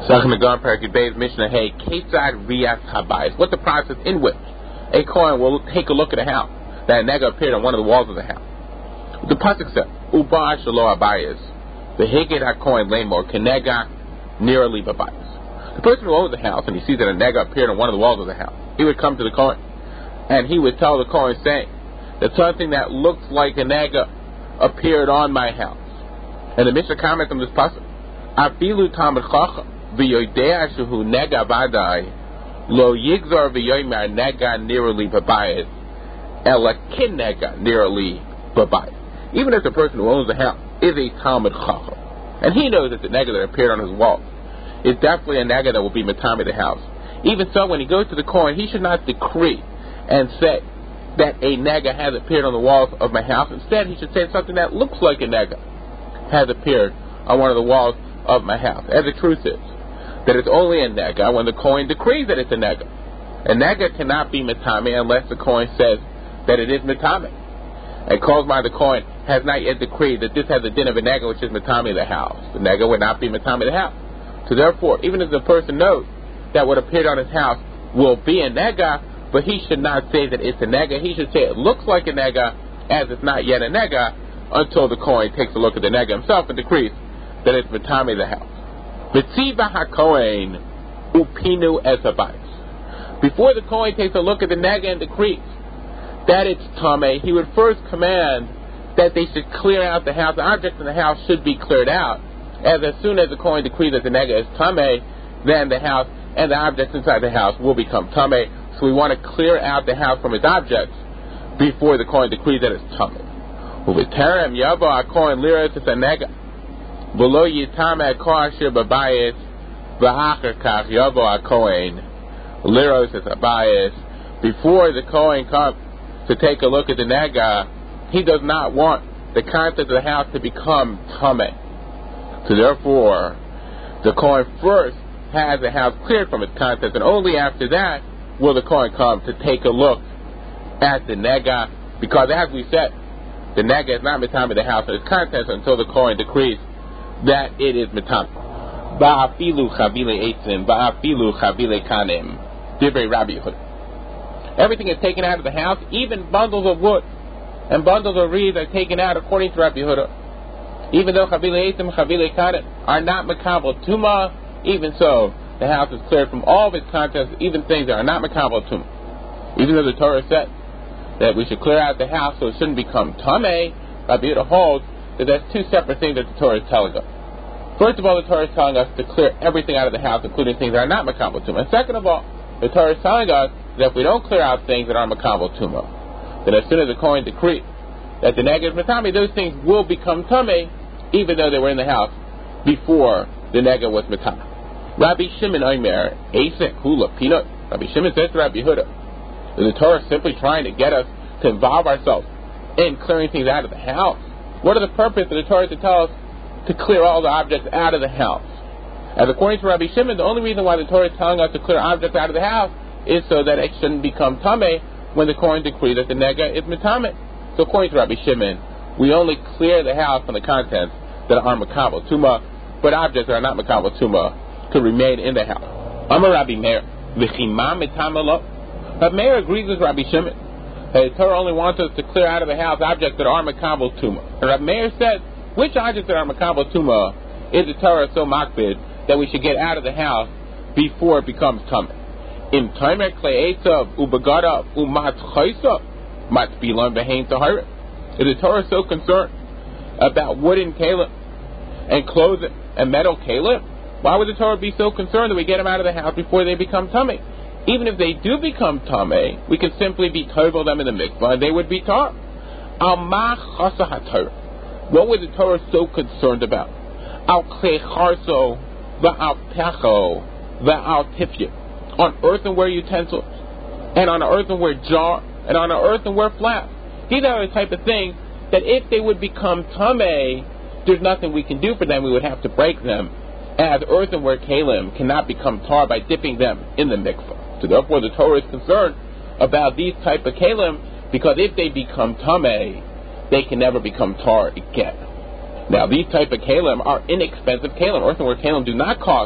Mishnah Hey, Ketzad Rias Habayis. What's the process in which a Kohen will take a look at a house that a nega appeared on one of the walls of the house? The pasuk says, Uba Shalo Habayis, the Heged HaKohen Lemor, Kenega Nirali Babayis. The person who owns the house and he sees that a nega appeared on one of the walls of the house, he would come to the Kohen and he would tell the Kohen saying that something that looks like a nega appeared on my house. And the Mishnah comments on this pasuk, Afilu Talmid Chacham v'yodea shehu nega vadai lo yigzar v'yomer nega nirali babayis ela kin nega nirali babayis. Even if the person who owns the house is a Talmid Chacham and he knows that the nega that appeared on his wall is definitely a nega that will be matami the house, even so, when he goes to the Kohen, he should not decree and say that a nega has appeared on the walls of my house. Instead, he should say something that looks like a nega has appeared on one of the walls of my house. As the truth is, that it's only a nega when the Kohen decrees that it's a nega. A nega cannot be matame unless the Kohen says that it is matame. And calls by the Kohen has not yet decreed that this has a din of a nega which is matame the house. The nega would not be matame the house. So therefore, even if the person knows that what appeared on his house will be a nega, but he should not say that it's a nega. He should say it looks like a nega, as it's not yet a nega, until the Kohen takes a look at the nega himself and decrees that it's matame the house. B'tziva HaKohen upinu es habayis. Before the Kohen takes a look at the nega and decrees that it's tame, he would first command that they should clear out the house. The objects in the house should be cleared out. As soon as the Kohen decrees that the nega is tame, then the house and the objects inside the house will become tame. So we want to clear out the house from its objects before the Kohen decrees that it's tame. Uveterem yavo HaKohen liros es nega v'lo yitame kol asher babayis v'achar kach yavo HaKohen liros es habayis. Before the Kohen comes to take a look at the nega, he does not want the contents of the house to become tame. So therefore, the Kohen first has the house cleared from its contents, and only after that will the Kohen come to take a look at the nega, because as we said, the nega is not mitame the house and its contents until the Kohen decrees that it is mitame. Ba'afilu chavile eitzim, ba'afilu chavile kanim, divrei Rabbi Yehuda. Everything is taken out of the house, even bundles of wood and bundles of reeds are taken out according to Rabbi Yehuda. Even though chavile eitzim, chavile kanim are not makabel tuma, even so, the house is cleared from all of its contents, even things that are not makabel tuma. Even though the Torah said that we should clear out the house so it shouldn't become tameh, Rabbi Yehuda holds that there's two separate things that the Torah is telling us. First of all, the Torah is telling us to clear everything out of the house, including things that are not makabel tuma. And second of all, the Torah is telling us that if we don't clear out things that are makabel tuma, then as soon as the Kohen decrees that the nega is matame, those things will become tameh, even though they were in the house before the nega was matame. Rabbi Shimon Omer, Asik Hula Peanut. Rabbi Shimon says to Rabbi Yehuda, is the Torah simply trying to get us to involve ourselves in clearing things out of the house? What are the purpose of the Torah to tell us to clear all the objects out of the house? As according to Rabbi Shimon, the only reason why the Torah is telling us to clear objects out of the house is so that it shouldn't become tameh when the Kohen decrees that the nega is mitame. So according to Rabbi Shimon, we only clear the house from the contents that are makabel tuma, but objects that are not makabel tuma to remain in the house. Amar Rabbi Meir, v'chima mitame lo. But Meir agrees with Rabbi Shimon that the Torah only wants us to clear out of the house objects that are makabel tuma. And Rabbi Meir says, which objects that are makabel tuma is the Torah so makbid that we should get out of the house before it becomes tameh? Im timer klei etzav ubagadav umat chaysa matbilan behein tahira. Is the Torah so concerned about wooden kalim and clothing and metal kalim? Why would the Torah be so concerned that we get them out of the house before they become tameh? Even if they do become tameh, we can simply be tovel them in the mikvah and they would be tar. Al ma chasa haTorah. What was the Torah so concerned about? Al klei charso va'al pecho va'al tifya. On earthenware utensils and on an earthenware jar and on an earthenware flask. These are the type of things that if they would become tameh, there's nothing we can do for them. We would have to break them, as earthenware kalim cannot become tar by dipping them in the mikvah. So therefore the Torah is concerned about these type of kalim, because if they become tameh, they can never become tar again. Now these type of kalim are inexpensive kalim. Earthenware kalim do not cost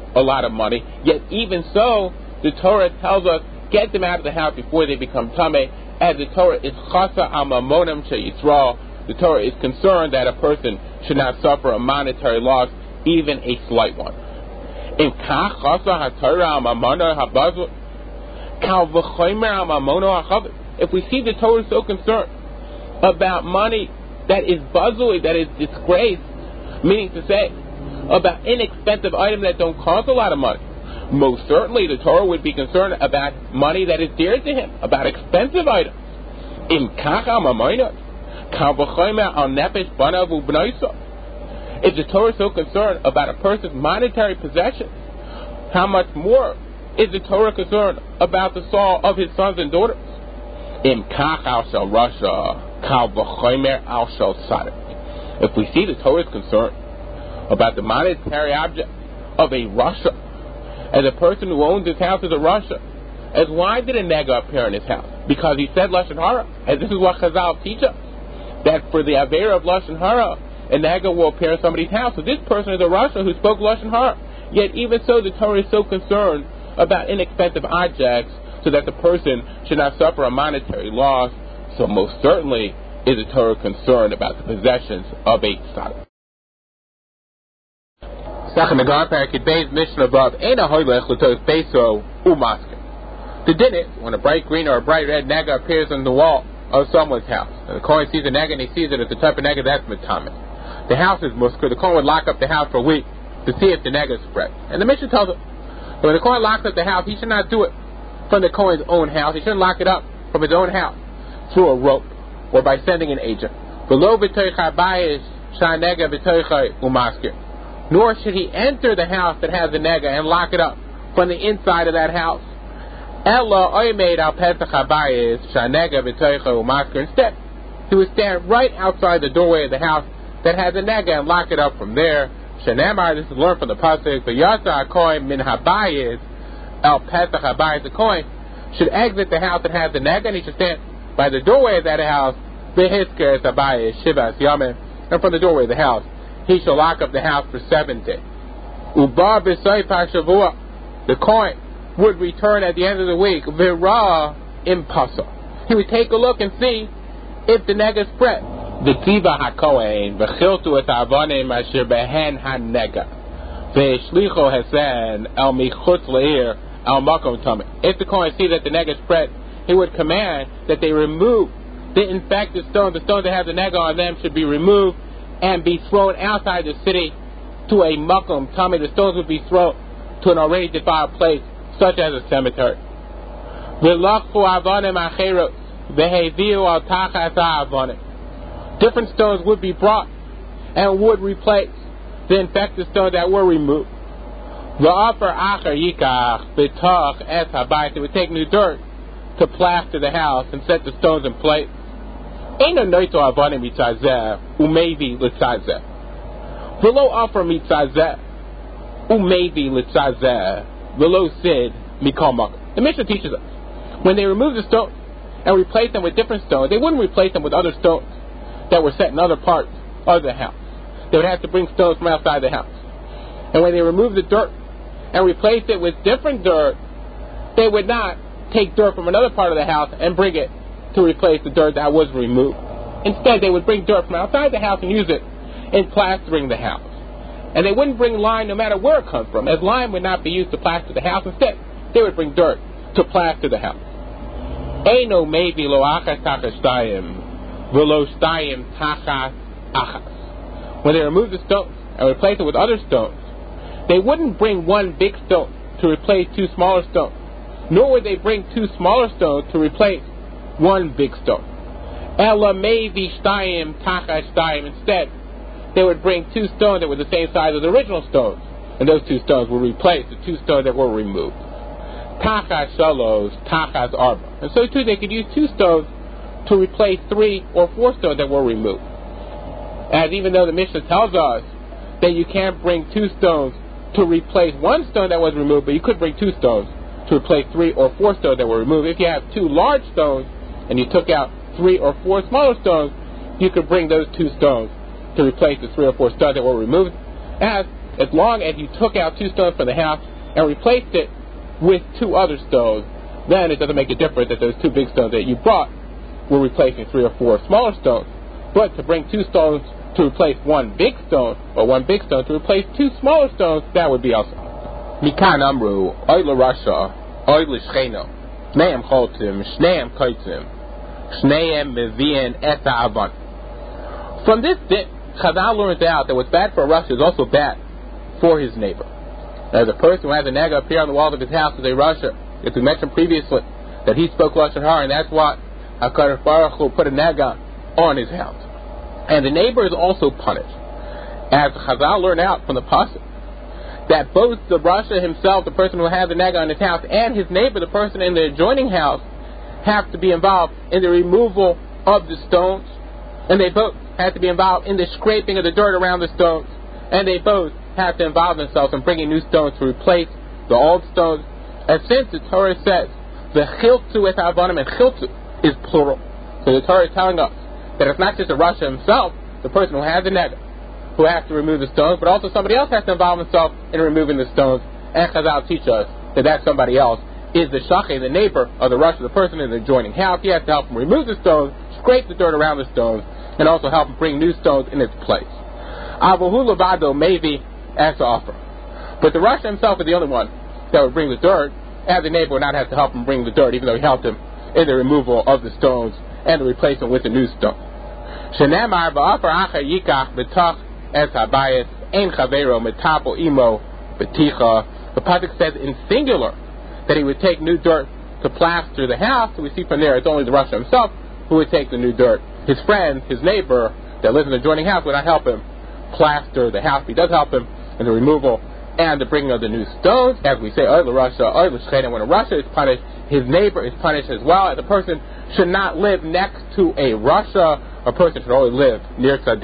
a lot of money. Yet even so, the Torah tells us, get them out of the house before they become tameh, as the Torah is chasa al mamonam she'yisrael. The Torah is concerned that a person should not suffer a monetary loss, even a slight one. If we see the Torah so concerned about money that is bazui, that is disgrace, meaning to say, about inexpensive items that don't cost a lot of money, most certainly the Torah would be concerned about money that is dear to him, about expensive items. If the Torah is so concerned about a person's monetary possessions, how much more is the Torah concerned about the soul of his sons and daughters? If we see the Torah is concerned about the monetary object of a Rasha, as a person who owns his house is a Rasha, as why did a nega appear in his house? Because he said Lashon Hara, and this is what Chazal teach us, that for the Avera of Lashon Hara, a nega will appear in somebody's house. So this person is a Rasha who spoke Lashon Hara. Yet even so, the Torah is so concerned about inexpensive objects so that the person should not suffer a monetary loss. So most certainly is the Torah concerned about the possessions of a tzaddik. The din is, when a bright green or a bright red nega appears on the wall of someone's house, and the Kohen sees a nega and he sees it as the type of nega that's mitamid. The house is musker. The Kohen would lock up the house for a week to see if the nega is spread. And the Mishnah tells us that when the Kohen locks up the house, he should not do it from the Kohen's own house. He shouldn't lock it up from his own house through a rope or by sending an agent. Nor should he enter the house that has the nega and lock it up from the inside of that house. Instead, he would stand right outside the doorway of the house that has a nega and lock it up from there. This is learned from the pasuk. The Kohen should exit the house that has the nega, and he should stand by the doorway of that house. And from the doorway of the house, he shall lock up the house for 7 days. The Kohen would return at the end of the week. He would take a look and see if the nega spread. The Tiva HaKohen v'chiltu et ha'avanim asher behen ha'nega v'shlicho hasen el michutz le'ir el makom tameh. If the Kohen sees that the nega spread, he would command that they remove the infected stones. The stones that have the nega on them should be removed and be thrown outside the city to a makom tameh. The stones would be thrown to an already defiled place, such as a cemetery. V'lachfu avanim acherot v'heviu al tachas ha'avanim. Different stones would be brought and would replace the infected stones that were removed. They would take new dirt to plaster the house and set the stones in place. The Mishnah teaches us, when they remove the stones and replace them with different stones, they wouldn't replace them with other stones that were set in other parts of the house. They would have to bring stones from outside the house. And when they remove the dirt and replace it with different dirt, they would not take dirt from another part of the house and bring it to replace the dirt that was removed. Instead, they would bring dirt from outside the house and use it in plastering the house. And they wouldn't bring lime no matter where it comes from, as lime would not be used to plaster the house. Instead, they would bring dirt to plaster the house. Eino maybe lo achas tachas when they remove the stones and replace it with other stones, they wouldn't bring one big stone to replace two smaller stones, nor would they bring two smaller stones to replace one big stone. Instead, they would bring two stones that were the same size as the original stones, and those two stones would replace the two stones that were removed. Tachas shalos, tachas arba. And so too, they could use two stones to replace 3 or 4 stones that were removed. As even though the Mishnah tells us that you can't bring 2 stones to replace 1 stone that was removed, but you could bring 2 stones to replace 3 or 4 stones that were removed. If you have 2 large stones and you took out 3 or 4 smaller stones, you could bring those 2 stones to replace the 3 or 4 stones that were removed. As as long as you took out 2 stones from the house and replaced it with 2 other stones, then it doesn't make a difference that those 2 big stones that you brought were replacing 3 or 4 smaller stones. But to bring 2 stones to replace 1 big stone, or 1 big stone to replace 2 smaller stones, that would be also. Mikan amru, oy l'rasha, oy l'shcheno, shneim choltim, shneim koitzim, shneim mevi'en et ha'avan. From this bit, Chazal learns out that what's bad for a rasha is also bad for his neighbor. As a person who has a nega appear on the walls of his house as a rasha, as we mentioned previously, that he spoke Lashon Hara, and that's what HaKadosh Baruch Hu put a nega on his house. And the neighbor is also punished. As Chazal learned out from the pasuk, that both the rasha himself, the person who has the nega on his house, and his neighbor, the person in the adjoining house, have to be involved in the removal of the stones, and they both have to be involved in the scraping of the dirt around the stones, and they both have to involve themselves in bringing new stones to replace the old stones. And since the Torah says the chiltu et ha'avanim, and chiltu is plural, so the Torah is telling us that it's not just the rasha himself, the person who has the nega, who has to remove the stones, but also somebody else has to involve himself in removing the stones. And Chazal teach us that somebody else is the shachay, the neighbor of the rasha, the person in the adjoining house. He has to help him remove the stones, scrape the dirt around the stones, and also help him bring new stones in its place. Avahu levado maybe as to offer. But the rasha himself is the only one that would bring the dirt, and the neighbor would not have to help him bring the dirt, even though he helped him in the removal of the stones and the replacement with a new stone. Shenemar ba'afar acher yikach betach es habayis ein chavero metapo imo beticha. The pasuk says in singular that he would take new dirt to plaster the house. So we see from there it's only the rasha himself who would take the new dirt. His friend, his neighbor that lives in the adjoining house would not help him plaster the house. He does help him in the removal and the bringing of the new stones. As we say, oy l'rasha, oy l'shchena, when a rasha is punished, his neighbor is punished as well. And the person should not live next to a rasha. A person should only live near tzaddik.